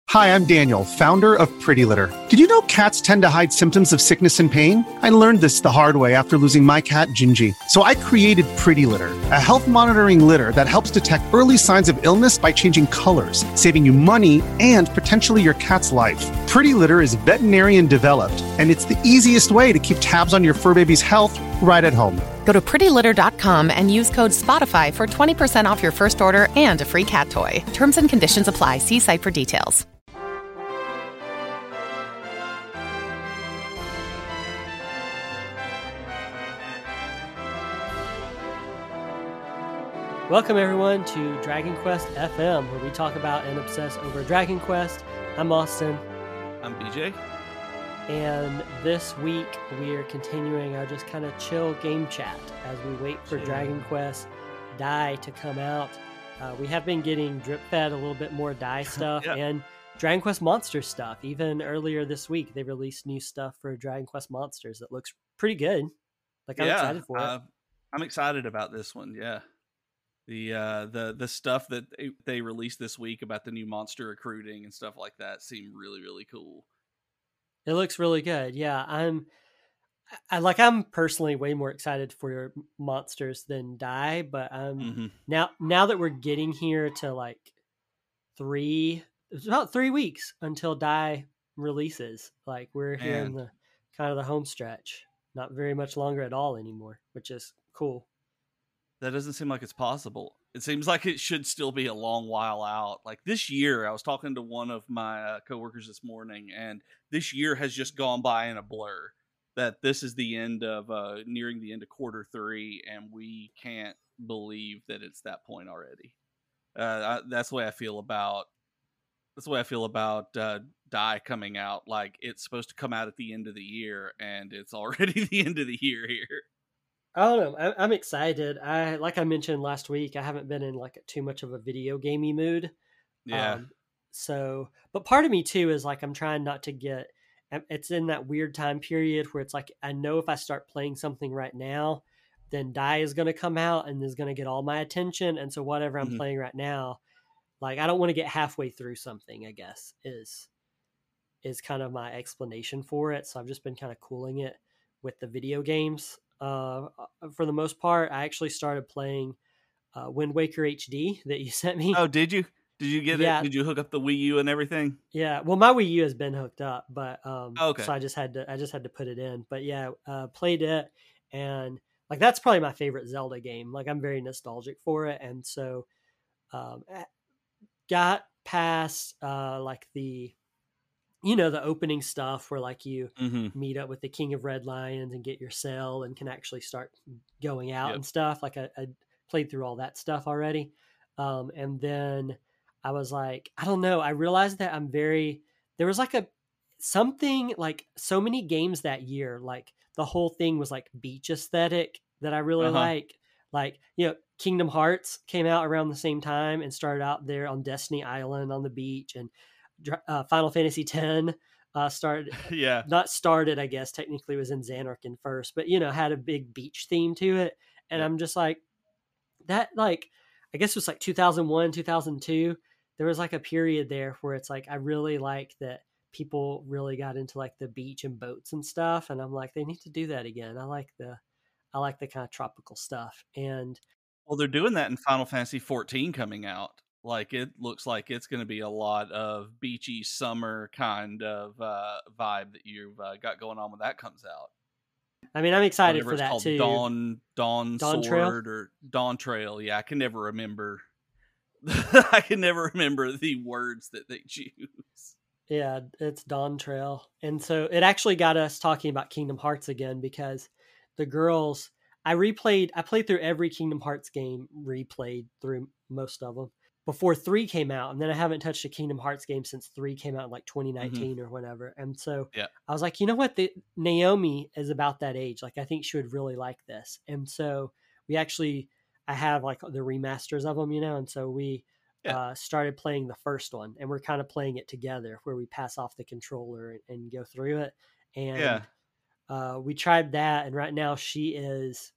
Hi, I'm Daniel, founder of Pretty Litter. Did you know cats tend to hide symptoms of sickness and pain? I learned this the hard way after losing my cat, Gingy. So I created Pretty Litter, a health monitoring litter that helps detect early signs of illness by changing colors, saving you money and potentially your cat's life. Pretty Litter is veterinarian developed, and it's the easiest way to keep tabs on your fur baby's health right at home. Go to prettylitter.com and use code SPOTIFY for 20% off your first order and a free cat toy. Terms and conditions apply. See site for details. Welcome everyone to Dragon Quest FM, where we talk about and obsess over Dragon Quest. I'm Austin. I'm BJ. And this week we are continuing our just kind of chill game chat as we wait for Dragon Quest Dai to come out. We have been getting drip fed a little bit more Dai stuff and Dragon Quest Monsters stuff. Even earlier this week, they released new stuff for Dragon Quest Monsters that looks pretty good. Like, I'm excited for it. I'm excited about this one. Yeah. The stuff that they released this week about the new monster recruiting and stuff like that seemed really, really cool. It looks really good. Yeah, I'm personally way more excited for monsters than Dai, but now that we're getting here to it's about 3 weeks until Dai releases. Like, we're here in the kind of the home stretch. Not very much longer at all anymore, which is cool. That doesn't seem like it's possible. It seems like it should still be a long while out. Like this year, I was talking to one of my coworkers this morning, and this year has just gone by in a blur. That this is the end of nearing the end of Q3, and we can't believe that it's that point already. That's the way I feel about. That's the way I feel about Dai coming out. Like, it's supposed to come out at the end of the year, and it's already the end of the year here. I don't know. I'm excited. Like I mentioned last week, I haven't been in too much of a video gamey mood. Yeah. But part of me too is I'm trying not to get. It's in that weird time period where it's like, I know if I start playing something right now, then Dai is going to come out and is going to get all my attention. And so whatever I'm playing right now, I don't want to get halfway through something, I guess, is kind of my explanation for it. So I've just been kind of cooling it with the video games. For the most part, I actually started playing Wind Waker HD that you sent me. Oh, did you? Did you get it? Did you hook up the Wii U and everything? Yeah. Well, my Wii U has been hooked up, but okay. So I just had to put it in. But yeah, played it, and that's probably my favorite Zelda game. I'm very nostalgic for it, and so got past the opening stuff where you meet up with the King of Red Lions and get your cell and can actually start going out and stuff. I played through all that stuff already. And then I was like, I don't know. I realized that there was so many games that year. The whole thing was beach aesthetic that I really like. Kingdom Hearts came out around the same time and started out there on Destiny Island on the beach, and Final Fantasy X started. Not started, I guess technically it was in Xanarkand first, but had a big beach theme to it, and I'm just like that. I guess it was 2001, 2002. There was a period there where it's I really like that people really got into the beach and boats and stuff, and I'm like, they need to do that again. I like the kind of tropical stuff. And well, they're doing that in Final Fantasy 14 coming out. It looks like it's going to be a lot of beachy summer kind of vibe that you've got going on when that comes out. I mean, I'm excited for that too. Dawn Sword Trail? Or Dawn Trail. Yeah, I can never remember. I can never remember the words that they choose. Yeah, it's Dawn Trail. And so it actually got us talking about Kingdom Hearts again, because the girls, I played through every Kingdom Hearts game, replayed through most of them before 3 came out. And then I haven't touched a Kingdom Hearts game since 3 came out in 2019 or whatever. And so I was like, you know what? Naomi is about that age. I think she would really like this. And so I have the remasters of them, and so we started playing the first one, and we're kind of playing it together where we pass off the controller and go through it. And we tried that. And right now she is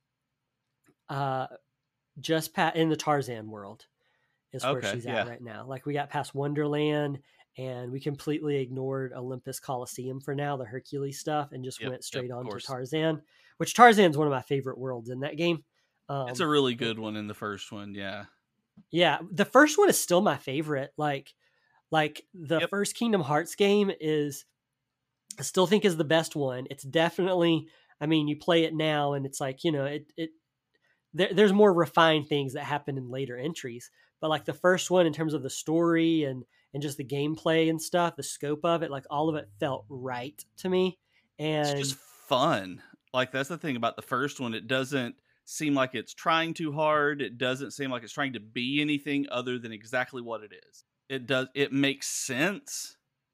just in the Tarzan world is where she's at right now. We got past Wonderland, and we completely ignored Olympus Coliseum for now, the Hercules stuff, and just went straight on to Tarzan, which Tarzan's one of my favorite worlds in that game. It's a really good one in the first one. Yeah. Yeah. The first one is still my favorite. Like the first Kingdom Hearts game is, I still think is the best one. It's definitely, I mean, you play it now and it's like, you know, there's more refined things that happen in later entries, but like the first one in terms of the story and just the gameplay and stuff, the scope of it, like all of it felt right to me. And it's just fun. Like that's the thing about the first one. It doesn't seem like it's trying too hard. It doesn't seem like it's trying to be anything other than exactly what it is. It makes sense.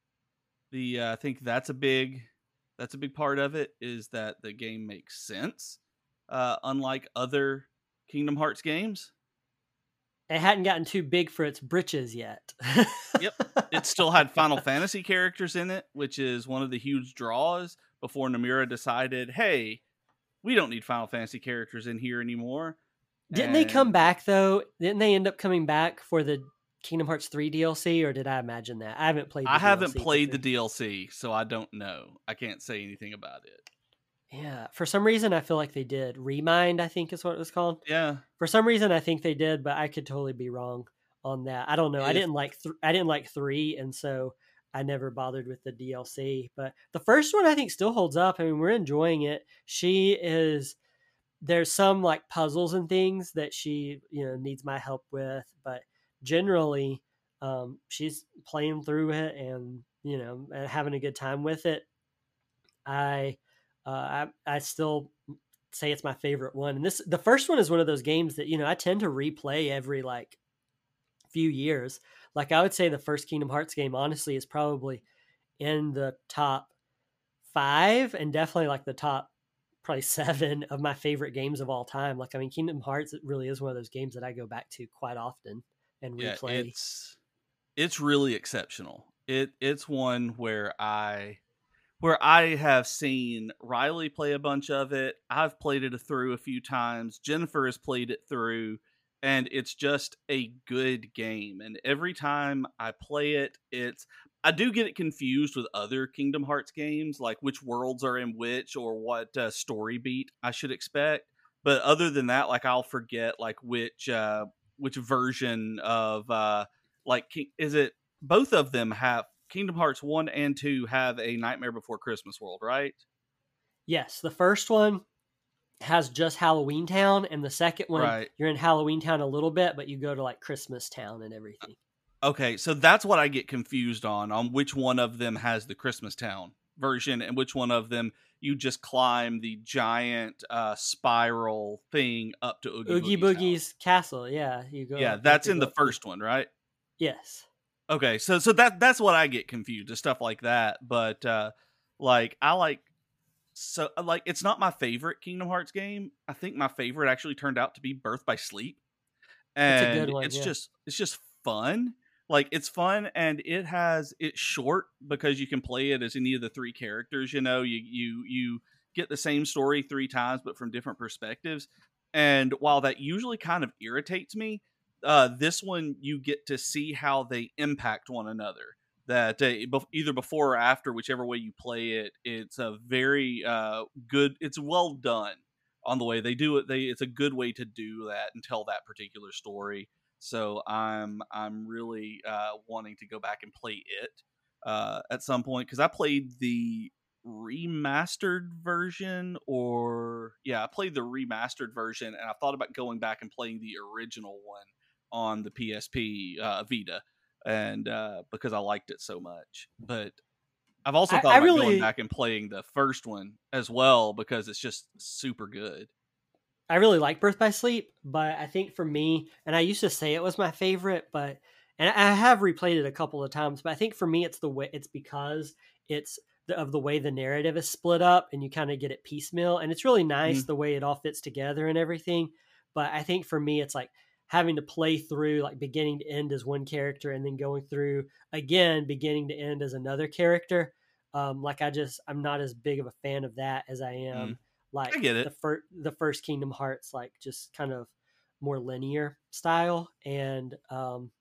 I think that's a big part of it, is that the game makes sense. Unlike other Kingdom Hearts games. It hadn't gotten too big for its britches yet. Yep. It still had Final Fantasy characters in it, which is one of the huge draws before Nomura decided, hey, we don't need Final Fantasy characters in here anymore. Didn't they come back, though? Didn't they end up coming back for the Kingdom Hearts 3 DLC, or did I imagine that? I haven't played the DLC, so I don't know. I can't say anything about it. Yeah, for some reason I feel like they did. Remind, I think is what it was called. Yeah. For some reason I think they did, but I could totally be wrong on that. I don't know. I didn't like 3, and so I never bothered with the DLC. But the first one I think still holds up. I mean, we're enjoying it. There's some like puzzles and things that she, needs my help with, but generally she's playing through it and, and having a good time with it. I still say it's my favorite one. And the first one is one of those games that, I tend to replay every like few years. Like I would say the first Kingdom Hearts game, honestly, is probably in the top 5 and definitely like the top probably 7 of my favorite games of all time. Like, I mean, Kingdom Hearts, it really is one of those games that I go back to quite often and replay. It's really exceptional. It's one where I have seen Riley play a bunch of it. I've played it through a few times. Jennifer has played it through, and it's just a good game. And every time I play it, I do get it confused with other Kingdom Hearts games, like which worlds are in which or what story beat I should expect. But other than that, like I'll forget like which version of is it both of them have Kingdom Hearts 1 and 2 have a Nightmare Before Christmas world, right? Yes, the first one has just Halloween Town, and the second one, You're in Halloween Town a little bit, but you go to like Christmas Town and everything. Okay, so that's what I get confused on which one of them has the Christmas Town version and which one of them you just climb the giant spiral thing up to Oogie Boogie's castle. Yeah, you go. Yeah, that's in the first one, right? Yes. Okay, so that's what I get confused, is stuff like that. But it's not my favorite Kingdom Hearts game. I think my favorite actually turned out to be Birth by Sleep, and it's a good one, it's just fun. Like it's fun, and it's short because you can play it as any of the 3 characters. You get the same story 3 times, but from different perspectives. And while that usually kind of irritates me, this one you get to see how they impact one another. That either before or after, whichever way you play it, it's a very good. It's well done on the way they do it. It's a good way to do that and tell that particular story. So I'm really wanting to go back and play it at some point, because I played the remastered version, I played the remastered version, and I thought about going back and playing the original one on the PSP Vita, and because I liked it so much. But I've also thought about going back and playing the first one as well, because it's just super good. I really like Birth by Sleep, but I think for me, and I used to say it was my favorite, and I have replayed it a couple of times, but I think for me it's because it's of the way the narrative is split up and you kind of get it piecemeal, and it's really nice the way it all fits together and everything. But I think for me, it's like having to play through like beginning to end as one character and then going through again, beginning to end as another character. I'm not as big of a fan of that as I am. Like I get it. The first Kingdom Hearts, like just kind of more linear style. And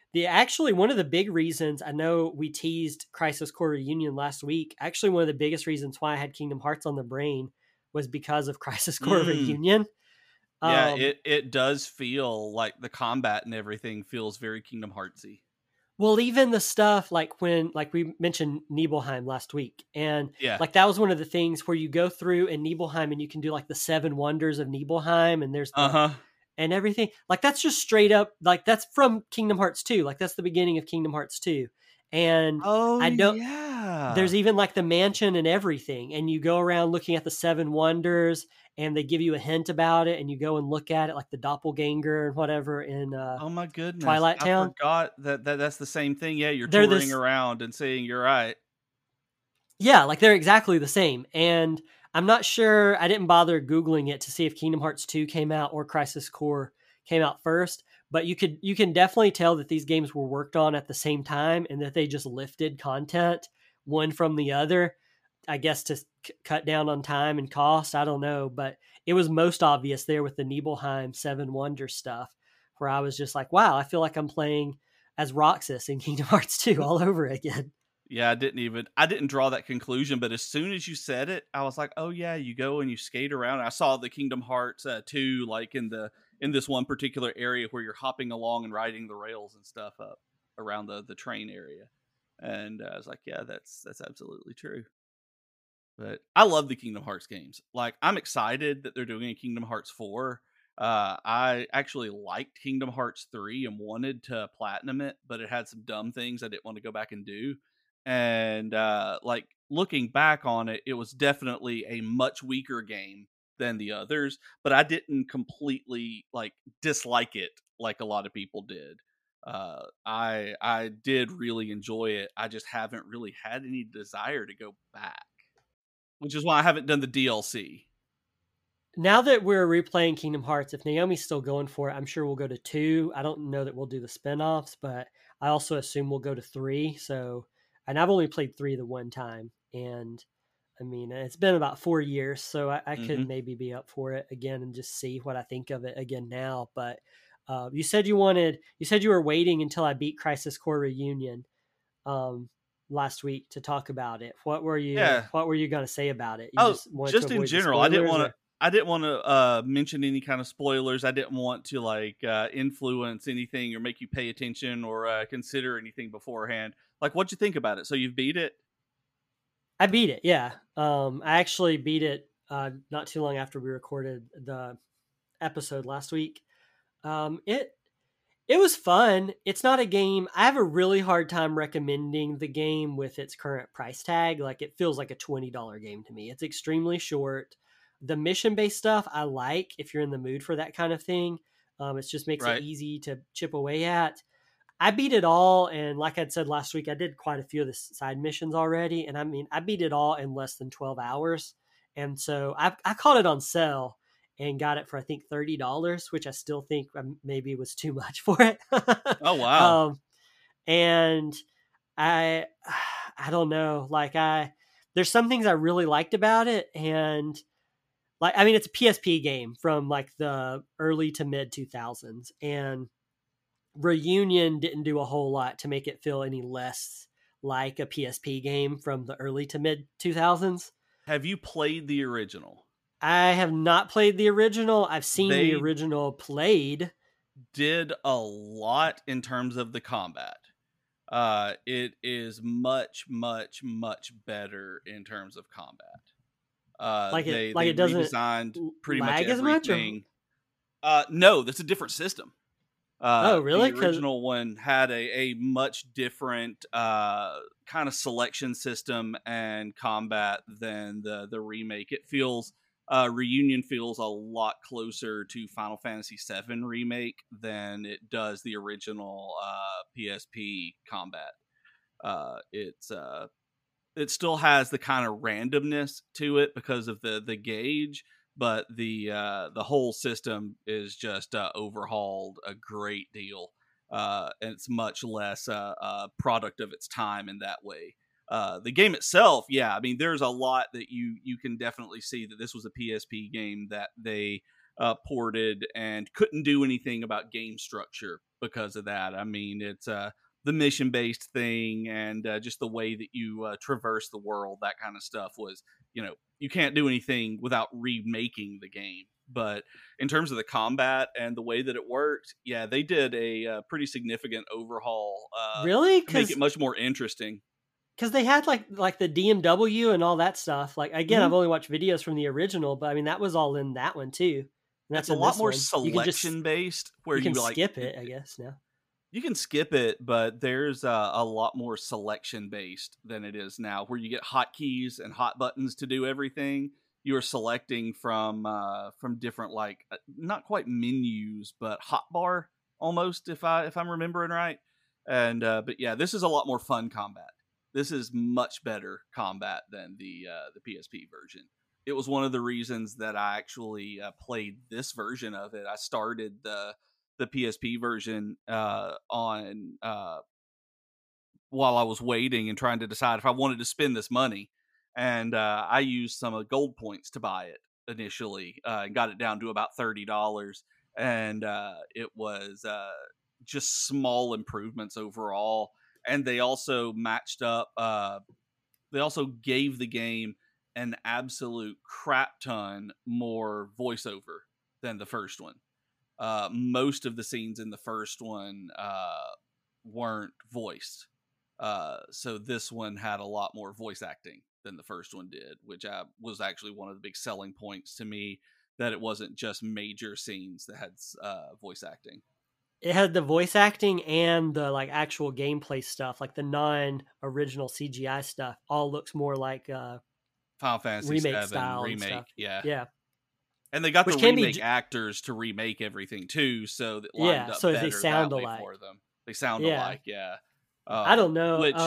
Actually, one of the big reasons, I know we teased Crisis Core Reunion last week. Actually, one of the biggest reasons why I had Kingdom Hearts on the brain was because of Crisis Core Reunion. Yeah, it does feel like the combat and everything feels very Kingdom Heartsy. Well, even the stuff like when, like we mentioned Nibelheim last week, and like that was one of the things where you go through in Nibelheim and you can do like the 7 wonders of Nibelheim, and there's and everything. Like that's just straight up, like that's from Kingdom Hearts 2. Like that's the beginning of Kingdom Hearts 2. And there's even like the mansion and everything, and you go around looking at the 7 wonders, and they give you a hint about it, and you go and look at it, like the doppelganger and whatever in oh my goodness, Twilight Town. I forgot that's the same thing. Yeah, you're touring around and saying you're right. Yeah, like they're exactly the same. And I'm not sure, I didn't bother Googling it to see if Kingdom Hearts 2 came out or Crisis Core came out first, but you can definitely tell that these games were worked on at the same time and that they just lifted content one from the other, I guess to cut down on time and cost. I don't know, but it was most obvious there with the Nibelheim 7 Wonders stuff, where I was just like, wow, I feel like I'm playing as Roxas in Kingdom Hearts 2 all over again. Yeah, I didn't draw that conclusion, but as soon as you said it, I was like, oh yeah, you go and you skate around. I saw the Kingdom Hearts 2, like in this one particular area where you're hopping along and riding the rails and stuff up around the train area. And I was like, yeah, that's absolutely true. But I love the Kingdom Hearts games. Like, I'm excited that they're doing a Kingdom Hearts 4. I actually liked Kingdom Hearts 3 and wanted to platinum it, but it had some dumb things I didn't want to go back and do. And like looking back on it, it was definitely a much weaker game than the others, but I didn't completely like dislike it like a lot of people did. I did really enjoy it. I just haven't really had any desire to go back, which is why I haven't done the DLC. Now that we're replaying Kingdom Hearts, if Naomi's still going for it, I'm sure we'll go to 2. I don't know that we'll do the spinoffs, but I also assume we'll go to 3. So, and I've only played 3 the one time, and I mean, it's been about 4 years, so I could maybe be up for it again and just see what I think of it again now. But you said you were waiting until I beat Crisis Core Reunion last week to talk about it. What were you going to say about it? Just in general, I didn't want to mention any kind of spoilers. I didn't want to like influence anything or make you pay attention or consider anything beforehand. Like, what'd you think about it? So you've beat it? I beat it, yeah. I actually beat it not too long after we recorded the episode last week. It was fun. It's not a game. I have a really hard time recommending the game with its current price tag. Like, it feels like a $20 game to me. It's extremely short. The mission-based stuff I like if you're in the mood for that kind of thing. It just makes it easy to chip away at. I beat it all, and like I'd said last week, I did quite a few of the side missions already, and I mean, I beat it all in less than 12 hours, and so I caught it on sale and got it for, I think, $30, which I still think maybe was too much for it. Oh, wow. And I don't know, like there's some things I really liked about it, and like, I mean, it's a PSP game from like the early to mid 2000s, and Reunion didn't do a whole lot to make it feel any less like a PSP game from the early to mid 2000s. Have you played the original? I have not played the original. I've seen the original played. Did a lot in terms of the combat. It is much, much, much better in terms of combat. They doesn't redesigned pretty much everything. No, that's a different system. Oh, really? The original one had a much different kind of selection system and combat than the remake. It feels Reunion feels a lot closer to Final Fantasy VII Remake than it does the original PSP combat. It still has the kind of randomness to it because of the gauge, but the whole system is just overhauled a great deal, and it's much less a product of its time in that way. The game itself, yeah, I mean, there's a lot that you can definitely see that this was a PSP game that they ported and couldn't do anything about game structure because of that. I mean, it's the mission based thing and just the way that you traverse the world, that kind of stuff was, you can't do anything without remaking the game. But in terms of the combat and the way that it worked, yeah, they did a pretty significant overhaul. Really? To make it much more interesting. Because they had like the DMW and all that stuff. Like again, I've only watched videos from the original, but I mean that was all in that one too. And that's a lot more selection based, where you can skip it, I guess. Now you can skip it, but there's a lot more selection based than it is now, where you get hotkeys and hot buttons to do everything. You are selecting from different, like, not quite menus, but hotbar almost, if I'm remembering right. And but yeah, this is a lot more fun combat. This is much better combat than the PSP version. It was one of the reasons that I actually played this version of it. I started the PSP version on while I was waiting and trying to decide if I wanted to spend this money. And I used some gold points to buy it initially and got it down to about $30. And it was just small improvements overall. And they also matched up. They also gave the game an absolute crap ton more voiceover than the first one. Most of the scenes in the first one weren't voiced. So this one had a lot more voice acting than the first one did, which was actually one of the big selling points to me, that it wasn't just major scenes that had voice acting. It had the voice acting and the like actual gameplay stuff, like the non-original CGI stuff, all looks more like Final Fantasy remake VII style remake. Yeah. And they got the remake actors to remake everything too, so that lined up so better they sound that way alike for them. They sound alike, yeah. I don't know. Which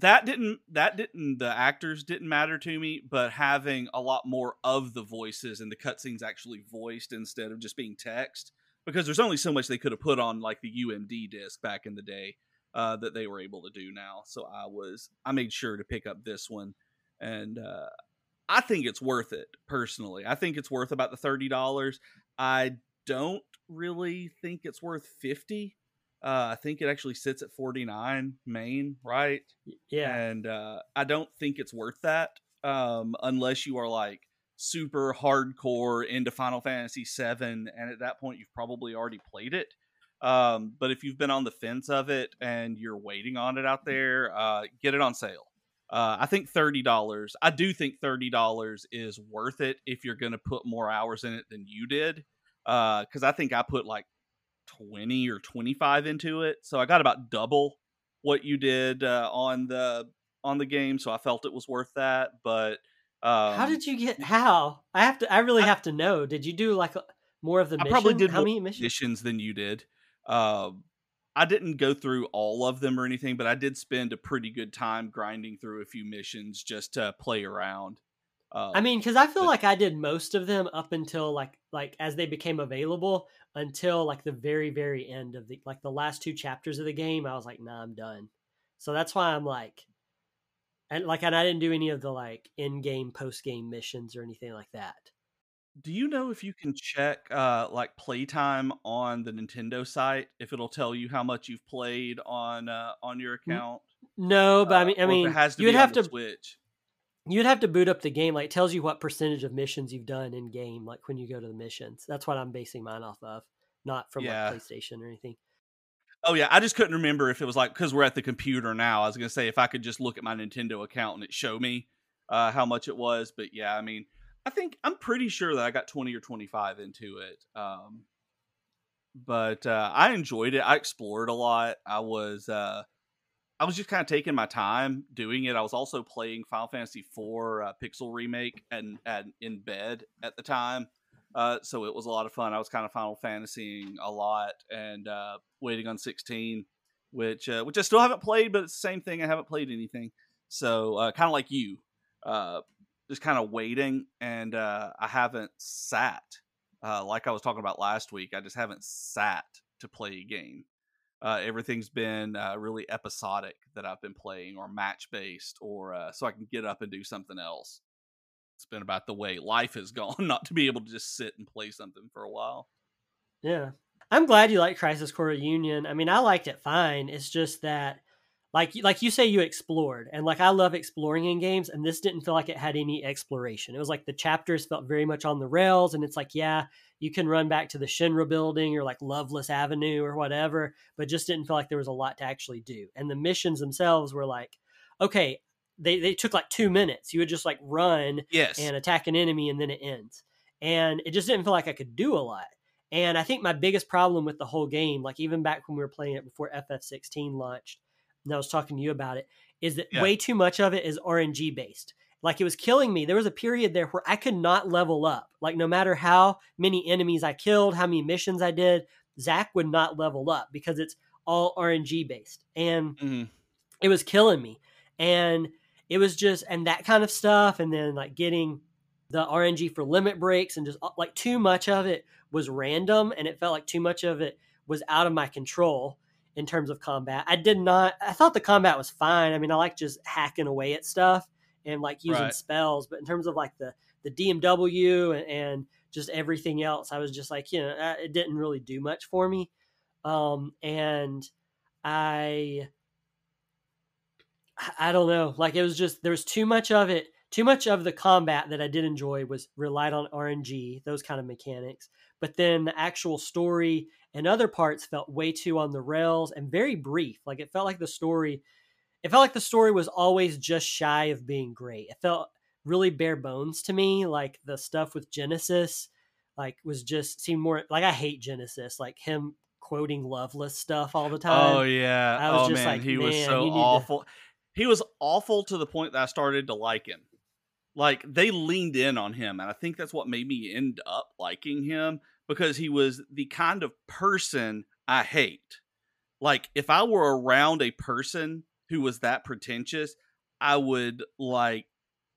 the actors didn't matter to me, but having a lot more of the voices and the cutscenes actually voiced instead of just being text, because there's only so much they could have put on like the UMD disc back in the day that they were able to do now. So I made sure to pick up this one, and I think it's worth it personally. I think it's worth about the $30. I don't really think it's worth $50. I think it actually sits at $49 main, right? Yeah. And I don't think it's worth that unless you are like super hardcore into Final Fantasy VII, and at that point you've probably already played it. But if you've been on the fence of it and you're waiting on it out there, get it on sale. I think $30. I do think $30 is worth it if you're going to put more hours in it than you did. Because I think I put like 20 or 25 into it, so I got about double what you did on the game, so I felt it was worth that. But how did you get? How I really have to know. Did you do like more of the missions? I probably did how many missions than you did. I didn't go through all of them or anything, but I did spend a pretty good time grinding through a few missions just to play around. I mean, because I feel like I did most of them up until like as they became available, until like the very, very end of the last two chapters of the game. I was like, nah, I'm done. So that's why I'm like, and I didn't do any of the like in-game, post-game missions or anything like that. Do you know if you can check like playtime on the Nintendo site, if it'll tell you how much you've played on your account? No, but I mean, it has to you'd be have on the to Switch. You'd have to boot up the game. Like, it tells you what percentage of missions you've done in game, like when you go to the missions. That's what I'm basing mine off of, not from like PlayStation or anything. Oh yeah, I just couldn't remember if it was like, because we're at the computer now. I was gonna say if I could just look at my Nintendo account and it show me how much it was. But yeah, I mean, I'm pretty sure that I got 20 or 25 into it. But I enjoyed it. I explored a lot. I was just kind of taking my time doing it. I was also playing Final Fantasy IV Pixel Remake and in bed at the time. So it was a lot of fun. I was kind of Final Fantasying a lot and waiting on 16, which I still haven't played, but it's the same thing. I haven't played anything. So kind of like you, just kind of waiting, and I haven't sat. Like I was talking about last week, I just haven't sat to play a game. Everything's been really episodic that I've been playing, or match-based, or so I can get up and do something else. It's been about the way life has gone, not to be able to just sit and play something for a while. Yeah. I'm glad you like Crisis Core Reunion. I mean, I liked it fine. It's just that, like you say, you explored, and like I love exploring in games, and this didn't feel like it had any exploration. It was like the chapters felt very much on the rails, and it's like, yeah, you can run back to the Shinra building or like Loveless Avenue or whatever, but just didn't feel like there was a lot to actually do. And the missions themselves were like, okay, they took like 2 minutes. You would just like run Yes. and attack an enemy, and then it ends. And it just didn't feel like I could do a lot. And I think my biggest problem with the whole game, like even back when we were playing it before FF16 launched, and I was talking to you about it, is that way too much of it is RNG based. Like it was killing me. There was a period there where I could not level up. Like no matter how many enemies I killed, how many missions I did, Zack would not level up because it's all RNG based. And it was killing me. And it was just, and that kind of stuff. And then like getting the RNG for limit breaks and just like too much of it was random. And it felt like too much of it was out of my control in terms of combat. I thought the combat was fine. I mean, I like just hacking away at stuff and like using spells, but in terms of like the DMW and just everything else, I was just like, it didn't really do much for me. And I don't know, like it was just, there was too much of it. Too much of the combat that I did enjoy was relied on RNG, those kind of mechanics. But then the actual story and other parts felt way too on the rails and very brief. Like it felt like the story was always just shy of being great. It felt really bare bones to me. Like the stuff with Genesis, like seemed more like, I hate Genesis, like him quoting Loveless stuff all the time. Oh yeah. I was just like, he was so awful. He was awful to the point that I started to like him. Like they leaned in on him, and I think that's what made me end up liking him, because he was the kind of person I hate. Like if I were around a person who was that pretentious, I would like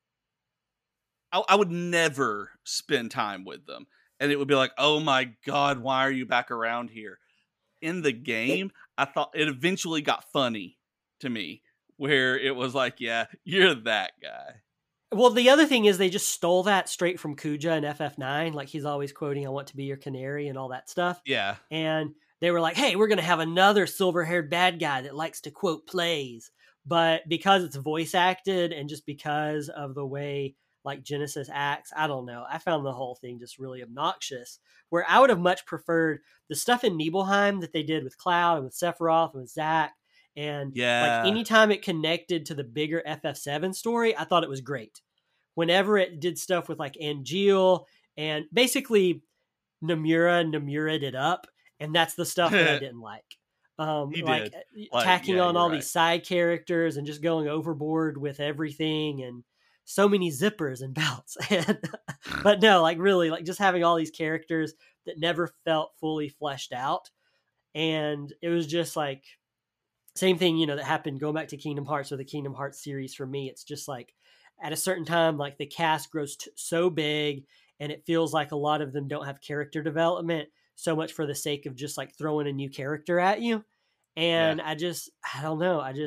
I would never spend time with them. And it would be like, "Oh my god, why are you back around here?" In the game, I thought it eventually got funny to me, where it was like, "Yeah, you're that guy." Well, the other thing is they just stole that straight from Kuja in FF9. Like he's always quoting, "I want to be your canary" and all that stuff. Yeah. And they were like, "Hey, we're going to have another silver-haired bad guy that likes to quote plays." But because it's voice acted and just because of the way like Genesis acts, I don't know. I found the whole thing just really obnoxious, where I would have much preferred the stuff in Nibelheim that they did with Cloud and with Sephiroth and with Zack. And like anytime it connected to the bigger FF7 story, I thought it was great. Whenever it did stuff with like Angeal and basically Nomura it up, and that's the stuff that I didn't like. Like tacking on all these side characters and just going overboard with everything, and so many zippers and belts. But no, like really, like just having all these characters that never felt fully fleshed out, and it was just like same thing, that happened going back to Kingdom Hearts or the Kingdom Hearts series for me. It's just like at a certain time, like the cast grows so big and it feels like a lot of them don't have character development so much for the sake of just like throwing a new character at you. And I don't know. I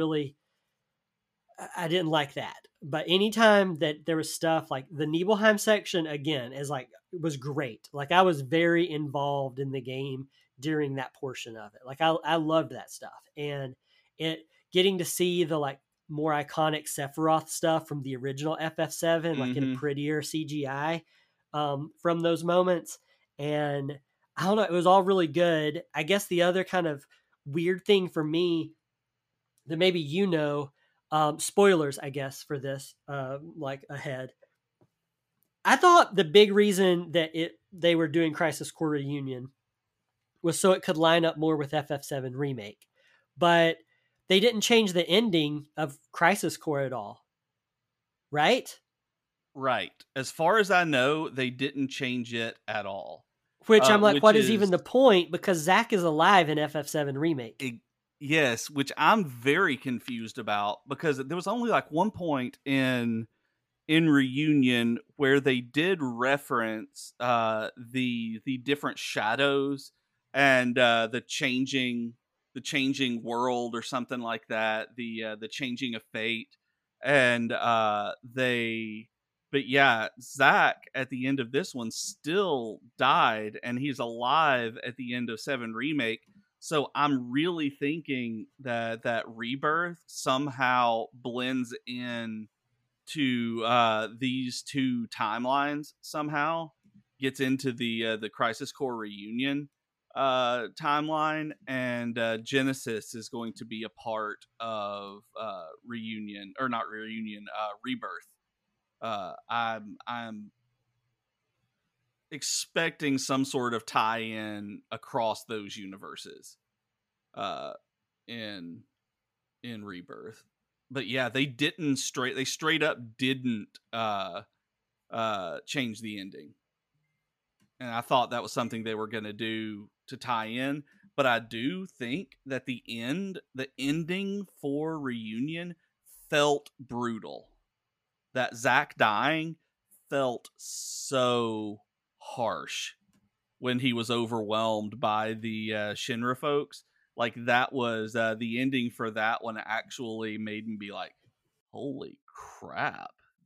didn't like that. But anytime that there was stuff like the Nibelheim section, again, was great. Like I was very involved in the game during that portion of it. Like I loved that stuff, and getting to see the like more iconic Sephiroth stuff from the original FF7, like in a prettier CGI from those moments. And I don't know, it was all really good. I guess the other kind of weird thing for me that maybe spoilers, I guess, for this, like ahead. I thought the big reason that they were doing Crisis Core Reunion was so it could line up more with FF7 Remake. But they didn't change the ending of Crisis Core at all. Right? Right. As far as I know, they didn't change it at all. Which I'm like, what is even the point? Because Zack is alive in FF7 Remake. Yes, which I'm very confused about, because there was only like one point in Reunion where they did reference the different shadows and the changing world or something like that, the changing of fate, and they But yeah, Zach at the end of this one still died, and he's alive at the end of 7 Remake. So I'm really thinking that Rebirth somehow blends in to these two timelines somehow, gets into the Crisis Core reunion timeline, and Genesis is going to be a part of reunion, or not reunion, Rebirth. I'm expecting some sort of tie-in across those universes in Rebirth. But yeah, they straight up didn't change the ending. And I thought that was something they were going to do to tie in, but I do think that the ending for Reunion felt brutal. That Zach dying felt so harsh when he was overwhelmed by the Shinra folks. Like, that was the ending for that one actually made me be like, holy crap,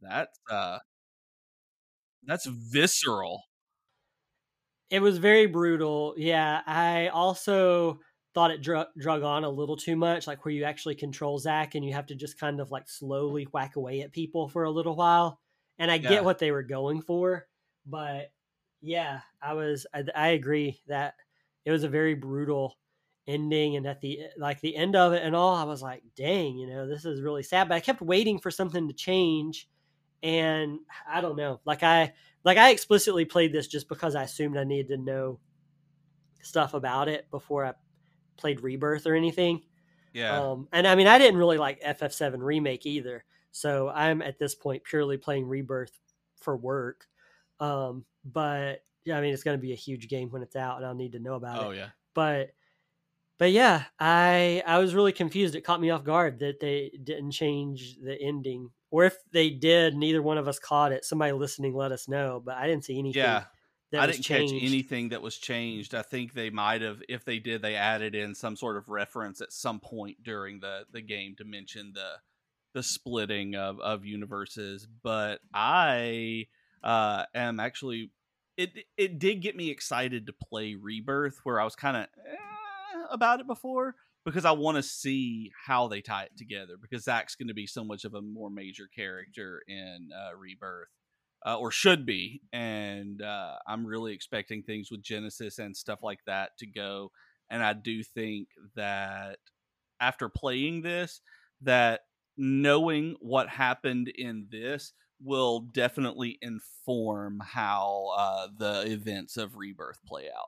that's visceral. It was very brutal. Yeah, I also thought it drug on a little too much, like where you actually control Zach and you have to just kind of like slowly whack away at people for a little while. And I get Yeah. what they were going for, but yeah, I agree that it was a very brutal ending, and at the end of it and all, I was like, dang, this is really sad. But I kept waiting for something to change, and I don't know. I explicitly played this just because I assumed I needed to know stuff about it before I played Rebirth or anything. Yeah. And I mean, I didn't really like FF7 Remake either. So I'm at this point purely playing Rebirth for work. But yeah, I mean, it's going to be a huge game when it's out, and I'll need to know about it. Oh yeah. But yeah, I was really confused. It caught me off guard that they didn't change the ending. Or if they did, neither one of us caught it. Somebody listening, let us know. But I didn't see anything. Yeah. I didn't changed. catch anything that was changed. I think they might have, if they did, they added in some sort of reference at some point during the game to mention the splitting of universes. But I am actually, it did get me excited to play Rebirth, where I was kind of about it before, because I want to see how they tie it together, because Zach's going to be so much of a more major character in Rebirth. Or should be, and I'm really expecting things with Genesis and stuff like that to go. And I do think that after playing this, that knowing what happened in this will definitely inform how the events of Rebirth play out.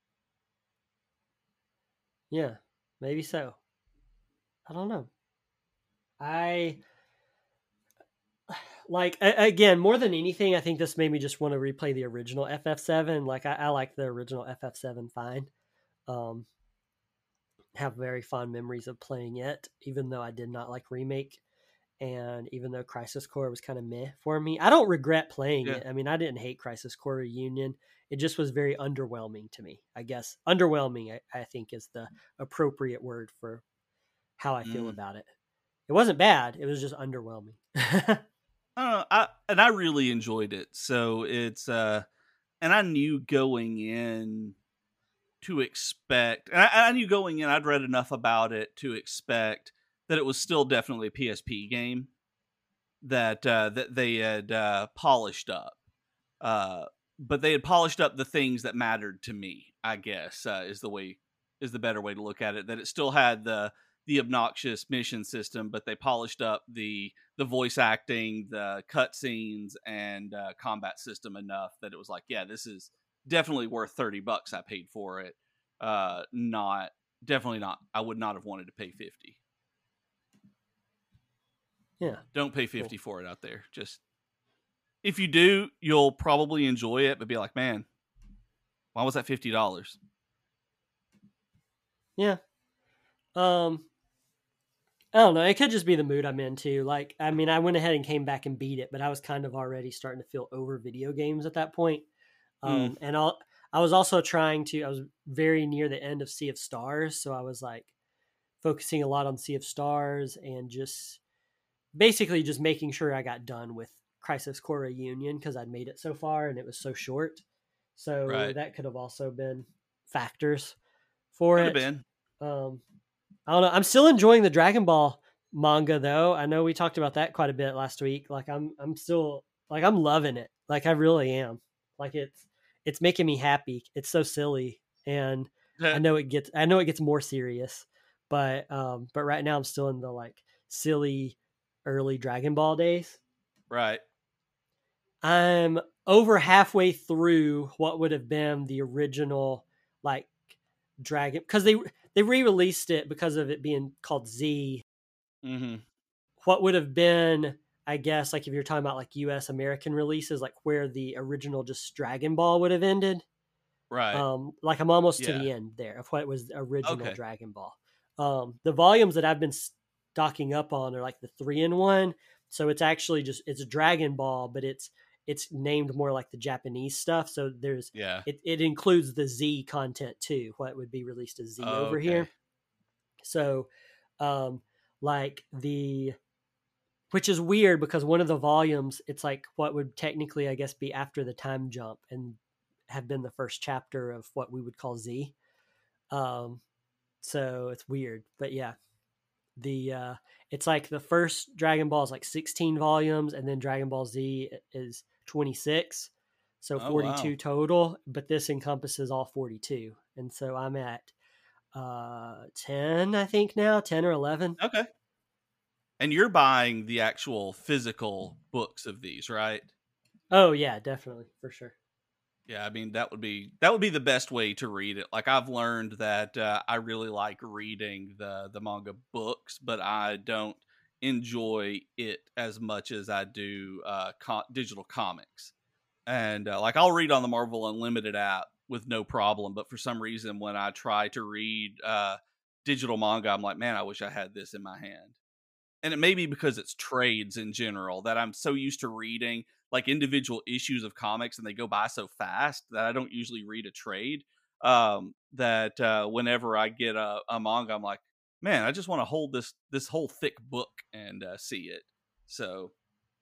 Yeah, maybe so. I don't know. Again, more than anything, I think this made me just want to replay the original FF7. Like, I like the original FF7 fine. Have very fond memories of playing it, even though I did not like Remake, and even though Crisis Core was kind of meh for me. I don't regret playing it. I mean, I didn't hate Crisis Core Reunion. It just was very underwhelming to me, I guess. Underwhelming, I think, is the appropriate word for how I feel about it. It wasn't bad. It was just underwhelming. I really enjoyed it. So it's and I knew going in to expect, and I knew going in, I'd read enough about it to expect that it was still definitely a PSP game that that they had polished up. But they had polished up the things that mattered to me, I guess, is the better way to look at it. That it still had the obnoxious mission system, but they polished up the voice acting, the cutscenes, and combat system enough that it was like, yeah, this is definitely worth $30 I paid for it. Definitely not. I would not have wanted to pay $50. Yeah. Don't pay $50 for it out there. Just, if you do, you'll probably enjoy it, but be like, man, why was that $50? Yeah. I don't know. It could just be the mood I'm in too. Like, I mean, I went ahead and came back and beat it, but I was kind of already starting to feel over video games at that point. And I was also I was very near the end of Sea of Stars. So I was like focusing a lot on Sea of Stars and just basically just making sure I got done with Crisis Core Reunion because I'd made it so far and it was so short. So that could have also been factors for Could it. have been. I don't know. I'm still enjoying the Dragon Ball manga though. I know we talked about that quite a bit last week. Like I'm still like I'm loving it. Like I really am. Like it's making me happy. It's so silly, and I know it gets more serious, but right now I'm still in the like silly early Dragon Ball days. Right. I'm over halfway through what would have been the original like Dragon, because they re-released it because of it being called Z. Mm-hmm. What would have been, I guess, like if you're talking about like US American releases, like where the original just Dragon Ball would have ended. Right. Like I'm almost to the end there of what was the original Dragon Ball. The volumes that I've been stocking up on are like the 3-in-1. So it's actually it's Dragon Ball, but it's named more like the Japanese stuff. So there's it includes the Z content too, what would be released as Z over here. So like which is weird because one of the volumes, it's like what would technically, I guess, be after the time jump and have been the first chapter of what we would call Z. So it's weird, but yeah, it's like the first Dragon Ball is like 16 volumes, and then Dragon Ball Z is 26. So 42 total, but this encompasses all 42. And so I'm at 10, I think now, 10 or 11. Okay. And you're buying the actual physical books of these, right? Oh yeah, definitely, for sure. Yeah, I mean that would be the best way to read it. Like I've learned that I really like reading the manga books, but I don't enjoy it as much as I do digital comics. And like I'll read on the Marvel Unlimited app with no problem, but for some reason when I try to read digital manga, I'm like, man, I wish I had this in my hand. And it may be because it's trades in general that I'm so used to reading like individual issues of comics and they go by so fast that I don't usually read a trade. That whenever I get a manga, I'm like, man, I just want to hold this whole thick book and see it. So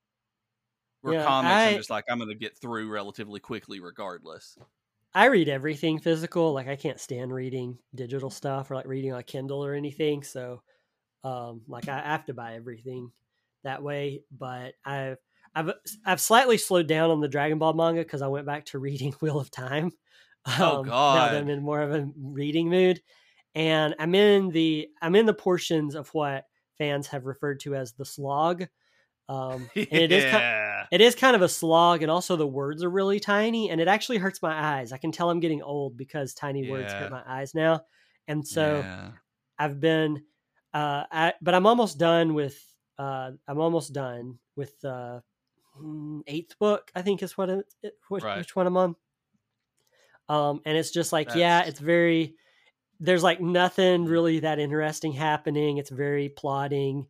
comics, I'm just like, I'm going to get through relatively quickly regardless. I read everything physical. Like I can't stand reading digital stuff or like reading on Kindle or anything. So like I have to buy everything that way, but I've slightly slowed down on the Dragon Ball manga because I went back to reading Wheel of Time. Oh God! Now that I'm in more of a reading mood, and I'm in the portions of what fans have referred to as the slog. And it is kind of a slog, and also the words are really tiny, and it actually hurts my eyes. I can tell I'm getting old because tiny words hurt my eyes now, and so I've been. But I'm almost done with. I'm almost done with the 8th book, I think is which one I'm on. And it's just like it's very. There's like nothing really that interesting happening. It's very plotting.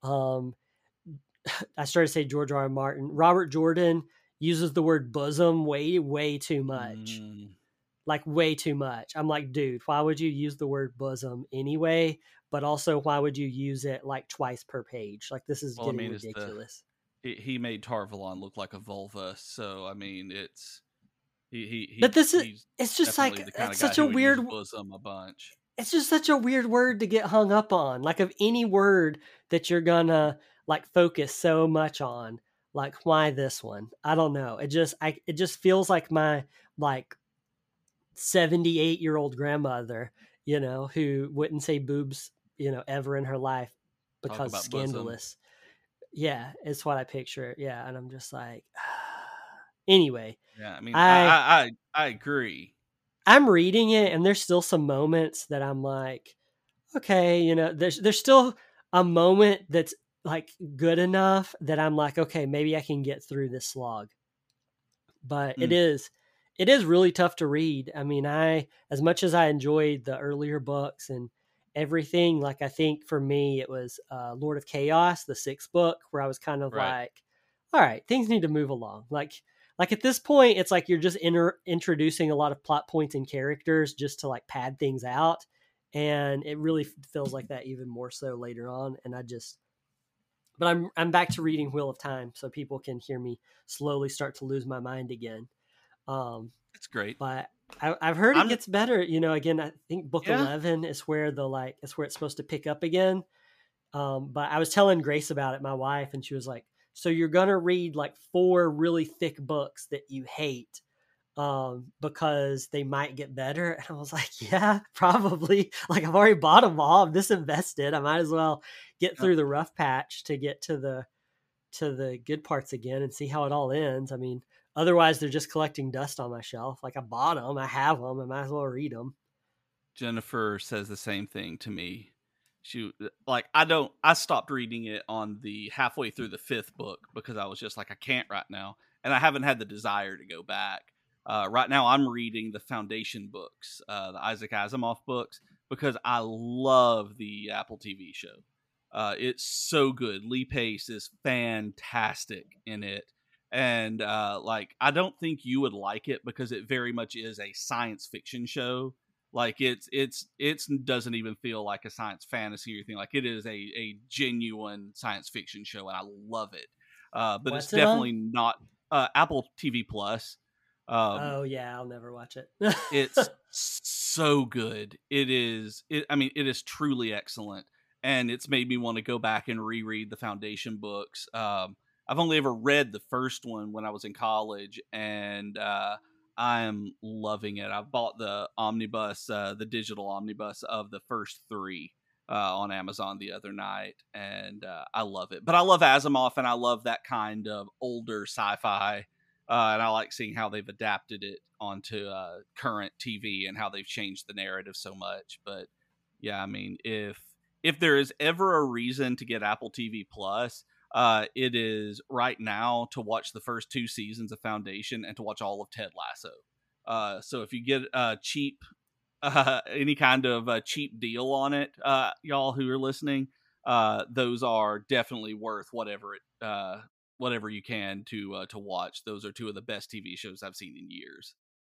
I started to say George R. R. Martin. Robert Jordan uses the word bosom way too much. Like way too much. I'm like, dude, why would you use the word bosom anyway? But also, why would you use it like twice per page? Like this is getting ridiculous. He made Tarvalon look like a vulva, so I mean, it's he. But it's just like it's such a weird bosom a bunch. It's just such a weird word to get hung up on. Like of any word that you're gonna like focus so much on, like why this one? I don't know. It just feels like my like 78-year-old grandmother, who wouldn't say boobs, ever in her life because scandalous. Bosom. Yeah, it's what I picture. Yeah, and I'm just like, anyway. Yeah, I mean, I agree. I'm reading it, and there's still some moments that I'm like, okay, there's still a moment that's like good enough that I'm like, okay, maybe I can get through this slog. But it is really tough to read. I mean, as much as I enjoyed the earlier books and everything, like I think for me it was Lord of Chaos, the 6th book, where I was kind of like, all right, things need to move along. Like at this point, it's like you're just introducing a lot of plot points and characters just to like pad things out. And it really feels like that even more so later on. And But I'm back to reading Wheel of Time, so people can hear me slowly start to lose my mind again. It's great. But I've heard it gets better. Again, I think book 11 is where it's where it's supposed to pick up again. But I was telling Grace about it, my wife, and she was like, so you're going to read like 4 really thick books that you hate because they might get better. And I was like, yeah, probably. Like, I've already bought them all. I'm disinvested. I might as well get through the rough patch to get to the good parts again and see how it all ends. I mean, otherwise they're just collecting dust on my shelf. Like, I bought them, I have them, I might as well read them. Jennifer says the same thing to me. I stopped reading it on the halfway through the 5th book because I was just like, I can't right now. And I haven't had the desire to go back. Right now I'm reading the Foundation books, the Isaac Asimov books, because I love the Apple TV show. It's so good. Lee Pace is fantastic in it. And I don't think you would like it because it very much is a science fiction show. Like it doesn't even feel like a science fantasy or anything. Like it is a genuine science fiction show, and I love it. But What's it's definitely not Apple TV Plus. Oh yeah, I'll never watch it. It's so good. It is truly excellent, and it's made me want to go back and reread the Foundation books. I've only ever read the first one when I was in college, and I am loving it. I bought the omnibus, the digital omnibus of the first 3 on Amazon the other night, and I love it. But I love Asimov, and I love that kind of older sci-fi, and I like seeing how they've adapted it onto current TV and how they've changed the narrative so much. But yeah, I mean, if there is ever a reason to get Apple TV Plus, it is right now to watch the first 2 seasons of Foundation and to watch all of Ted Lasso. So if you get cheap, any kind of cheap deal on it, y'all who are listening, those are definitely worth whatever you can to watch. Those are 2 of the best TV shows I've seen in years.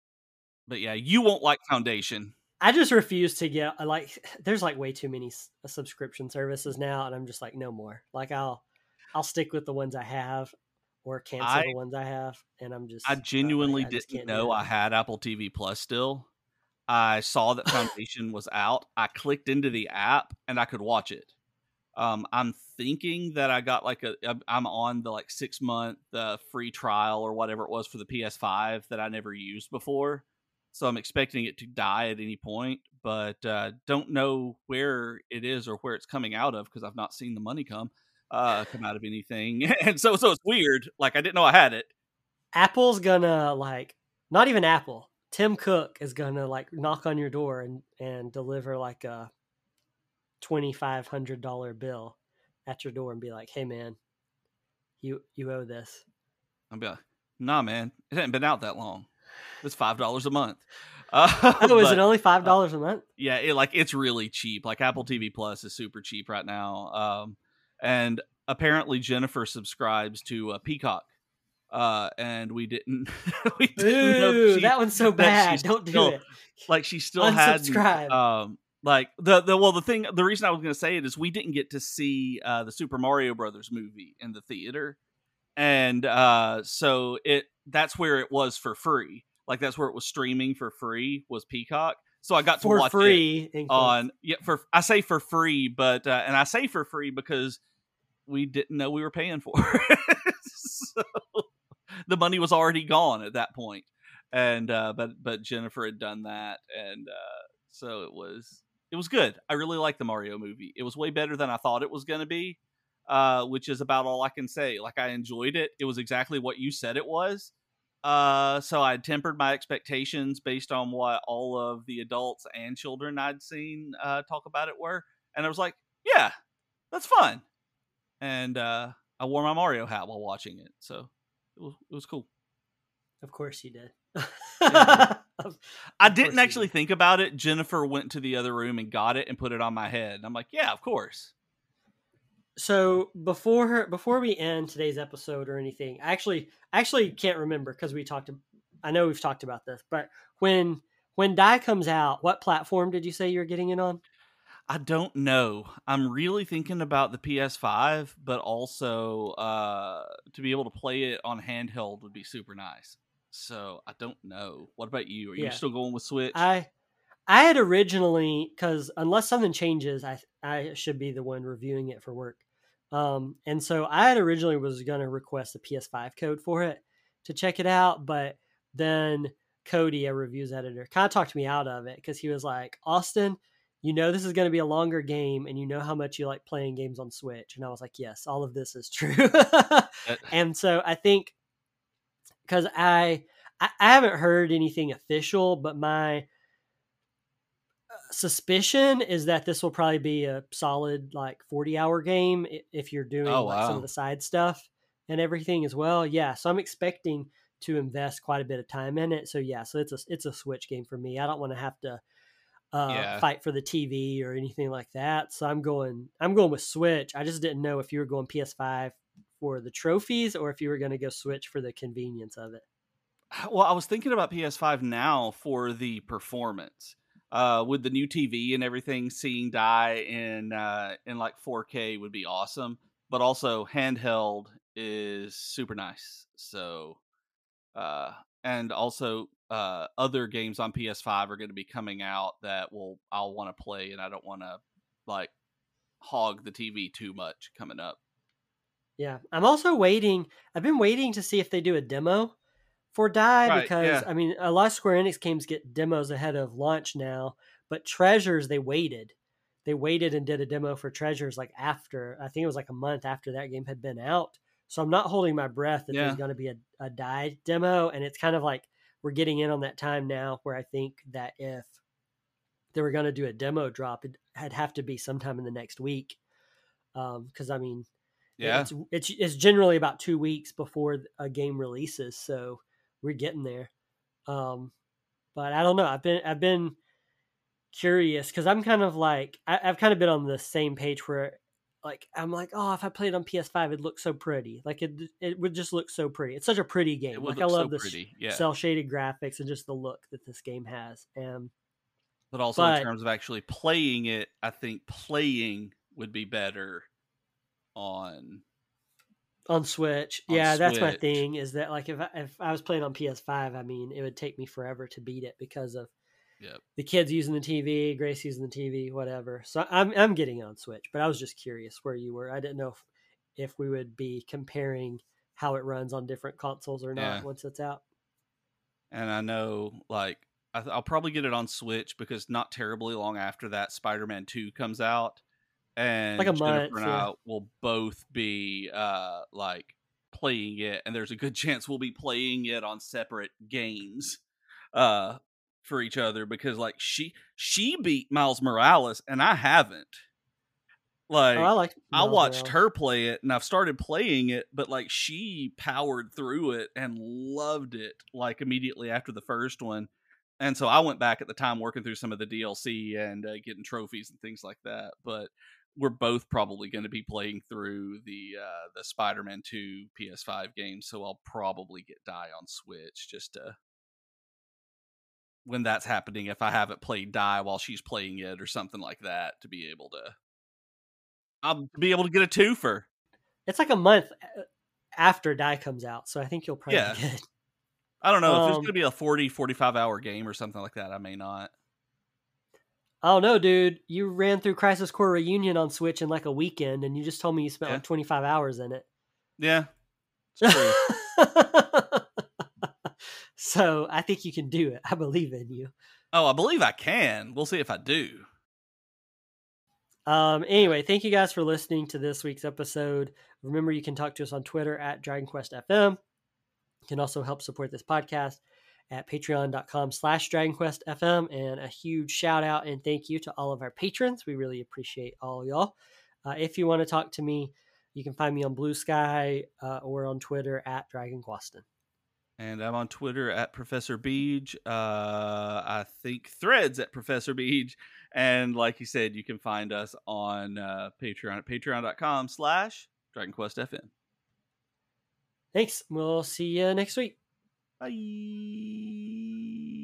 But yeah, you won't like Foundation. I just refuse to get there's like way too many subscription services now, and I'm just like, no more. Like I'll stick with the ones I have or cancel the ones I have. And I genuinely didn't know I had Apple TV Plus still. I saw that Foundation was out. I clicked into the app and I could watch it. I'm thinking that I got I'm on the 6-month free trial or whatever it was for the PS5 that I never used before. So I'm expecting it to die at any point, but don't know where it is or where it's coming out of because I've not seen the money come out of anything. And so it's weird. Like, I didn't know I had it. Apple's gonna not even Apple. Tim Cook is gonna knock on your door and deliver a $2,500 bill at your door and be like, hey man, you owe this. I'll be like, nah man, it hasn't been out that long. It's $5 a month. Is it only $5 a month? Yeah, it's really cheap. Like Apple TV Plus is super cheap right now. And apparently Jennifer subscribes to Peacock. And we didn't know that one's so bad. Don't do it. Like she still had the reason I was going to say it is we didn't get to see the Super Mario Brothers movie in the theater. And so that's where it was for free. Like that's where it was streaming for free was Peacock. So I got to watch free it on I say for free, but and I say for free because we didn't know we were paying for it. So the money was already gone at that point. And but Jennifer had done that, and so it was good. I really liked the Mario movie. It was way better than I thought it was going to be, which is about all I can say. Like I enjoyed it. It was exactly what you said it was. So I tempered my expectations based on what all of the adults and children I'd seen talk about it were, and I was like, yeah, that's fun. And I wore my Mario hat while watching it, so it was cool. Of course you did. I didn't actually think about it. Jennifer went to the other room and got it and put it on my head. I'm like, yeah, of course. So before we end today's episode or anything, I actually can't remember because I know we've talked about this, but when Die comes out, what platform did you say you're getting it on? I don't know. I'm really thinking about the PS5, but also to be able to play it on handheld would be super nice. So I don't know. What about you? Are you Yeah, still going with Switch? I had originally, because unless something changes, I should be the one reviewing it for work. And so I had originally was going to request a PS5 code for it to check it out, but then Cody, a reviews editor, kind of talked me out of it because he was like, Austin, you know this is going to be a longer game, and you know how much you like playing games on Switch. And I was like, yes, all of this is true. And so I think because I haven't heard anything official, but my suspicion is that this will probably be a solid like 40-hour game if you're doing Oh like some of wow. the side stuff and everything as well. Yeah, so I'm expecting to invest quite a bit of time in it. So yeah, so it's a Switch game for me. I don't want to have to Yeah. fight for the TV or anything like that. So I'm going with Switch. I just didn't know if you were going PS5 for the trophies or if you were going to go Switch for the convenience of it. Well, I was thinking about PS5 now for the performance. With the new TV and everything, seeing die in like 4K would be awesome. But also handheld is super nice. So and also other games on PS5 are going to be coming out that I'll want to play, and I don't want to like hog the TV too much coming up. Yeah, I'm also waiting. I've been waiting to see if they do a demo for Die Right? because Yeah. I mean a lot of Square Enix games get demos ahead of launch now, but Treasures they waited. They waited and did a demo for Treasures like after I think it was like a month after that game had been out. So I'm not holding my breath that there's Yeah. going to be a Die demo, and it's kind of like we're getting in on that time now where I think that if they were going to do a demo drop, it'd have to be sometime in the next week. Because I mean, Yeah. it's generally about 2 weeks before a game releases, so we're getting there. But I don't know. I've been curious because I'm kind of like I've kind of been on the same page where like I'm like, oh, if I played on PS5, it'd look so pretty. Like it would just look so pretty. It's such a pretty It game. would Like I look so love the pretty. Yeah. cell shaded graphics and just the look that this game has. And But also in but terms of actually playing it, I think playing would be better on on Switch, on yeah, that's my Switch. thing. Is that like if I was playing on PS5, I mean, it would take me forever to beat it because of Yep. the kids using the TV, Grace using the TV, whatever. So I'm getting on Switch, but I was just curious where you were. I didn't know if we would be comparing how it runs on different consoles or Yeah. not once it's out. And I know, like, I'll probably get it on Switch because not terribly long after that, Spider-Man 2 comes out, Like a and Jennifer month, and yeah. I will both be like playing it, and there's a good chance we'll be playing it on separate games uh for each other because like she beat Miles Morales and I haven't. Oh, I Like like I Miles watched Morales. her play it and I've started playing it, but like she powered through it and loved it like immediately after the first one. And so I went back at the time working through some of the DLC and getting trophies and things like that. But we're both probably going to be playing through the Spider-Man 2 PS5 game, so I'll probably get Die on Switch just to when that's happening if I haven't played Die while she's playing it or something like that to be able to I'll be able to get a twofer. It's like a month after Die comes out, so I think you'll probably Yeah. be good. I don't know if it's going to be a 45 hour game or something like that. I may not. I don't know, dude. You ran through Crisis Core Reunion on Switch in like a weekend, and you just told me you spent Yeah. like 25 hours in it. Yeah. It's true. So I think you can do it. I believe in you. Oh, I believe I can. We'll see if I do. Anyway, thank you guys for listening to this week's episode. Remember, you can talk to us on Twitter at DragonQuestFM. You can also help support this podcast at patreon.com/DragonQuestFM. And a huge shout out and thank you to all of our patrons. We really appreciate all y'all. If you want to talk to me, you can find me on Blue Sky or on Twitter at DragonQueston. And I'm on Twitter at Professor Beej. I think Threads at Professor Beej. And like you said, you can find us on Patreon at patreon.com/DragonQuestFM. Thanks. We'll see you next week. Bye.